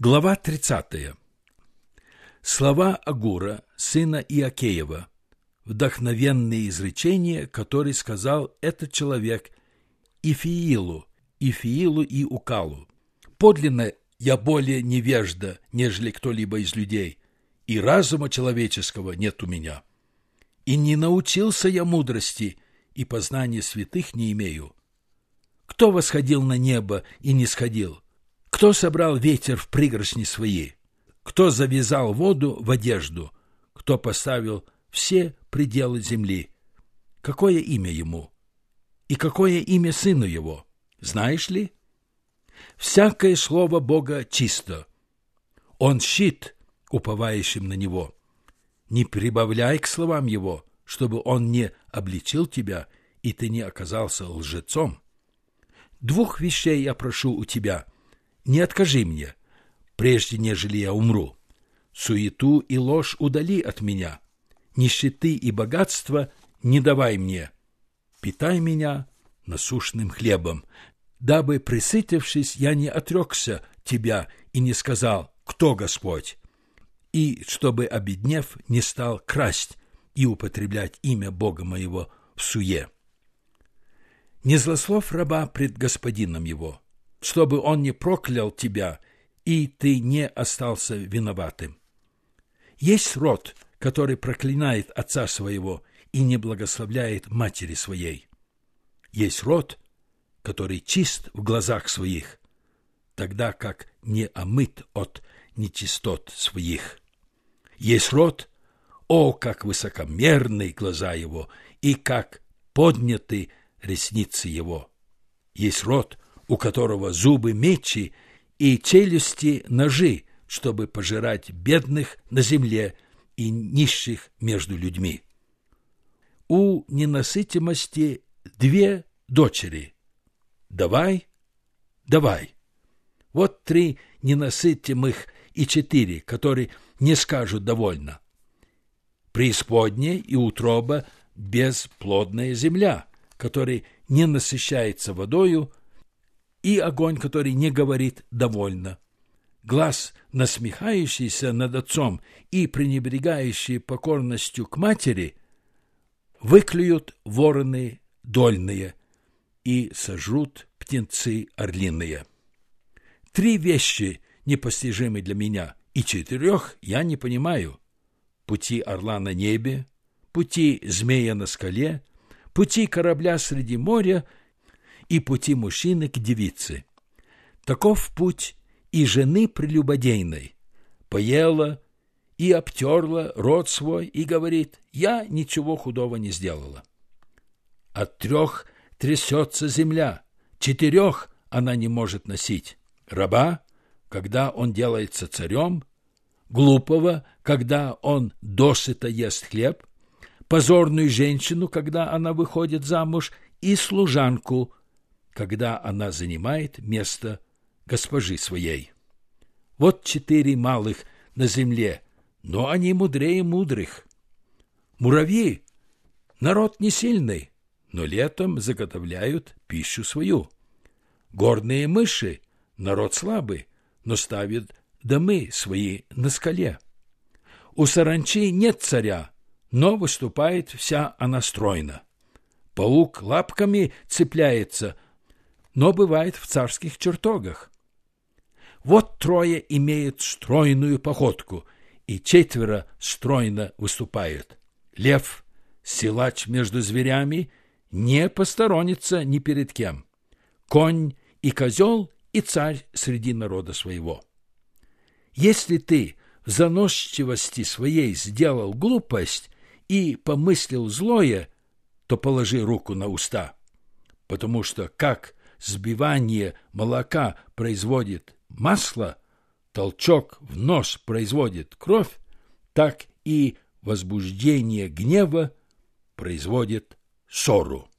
Глава 30. Слова Агура, сына Иакеева, вдохновенные изречения, которые сказал этот человек Ифиилу и Укалу. «Подлинно я более невежда, нежели кто-либо из людей, и разума человеческого нет у меня. И не научился я мудрости, и познания святых не имею. Кто восходил на небо и не сходил? Кто собрал ветер в пригоршни свои? Кто завязал воду в одежду? Кто поставил все пределы земли? Какое имя ему? И какое имя сыну его? Знаешь ли? Всякое слово Бога чисто. Он щит уповающим на него. Не прибавляй к словам его, чтобы он не обличил тебя, и ты не оказался лжецом. 2 вещей я прошу у тебя. Не откажи мне, прежде нежели я умру. Суету и ложь удали от меня. Нищеты и богатства не давай мне. Питай меня насущным хлебом, дабы, пресытившись, я не отрекся тебя и не сказал, кто Господь, и чтобы, обеднев, не стал красть и употреблять имя Бога моего в суе. Не злословь раба пред господином его, чтобы он не проклял тебя, и ты не остался виноватым. Есть род, который проклинает отца своего и не благословляет матери своей. Есть род, который чист в глазах своих, тогда как не омыт от нечистот своих. Есть род, как высокомерны глаза его, и как подняты ресницы его. Есть род, у которого зубы мечи и челюсти ножи, чтобы пожирать бедных на земле и нищих между людьми. У ненасытимости 2 дочери. Давай. Вот 3 ненасытимых и 4, которые не скажут довольно. Преисподняя и утроба бесплодная земля, который не насыщается водою, и огонь, который не говорит «довольно». Глаз, насмехающийся над отцом и пренебрегающий покорностью к матери, выклюют вороны дольные и сожрут птенцы орлиные. 3 вещи непостижимы для меня, и 4 я не понимаю. Пути орла на небе, пути змея на скале, пути корабля среди моря и пути мужчины к девице. Таков путь и жены прелюбодейной. Поела и обтерла рот свой и говорит: я ничего худого не сделала. От 3 трясется земля, 4 она не может носить. Раба, когда он делается царем, глупого, когда он досыта ест хлеб, позорную женщину, когда она выходит замуж, и служанку, когда она занимает место госпожи своей. Вот 4 малых на земле, но они мудрее мудрых. Муравьи — народ не сильный, но летом заготовляют пищу свою. Горные мыши — народ слабый, но ставят домы свои на скале. У саранчи нет царя, но выступает вся она стройно. Паук лапками цепляется, но бывает в царских чертогах. Вот 3 имеют стройную походку, и 4 стройно выступают. Лев, силач между зверями, не посторонится ни перед кем. Конь и козел, и царь среди народа своего. Если ты в заносчивости своей сделал глупость и помыслил злое, то положи руку на уста, потому что как сбивание молока производит масло, толчок в нос производит кровь, так и возбуждение гнева производит ссору.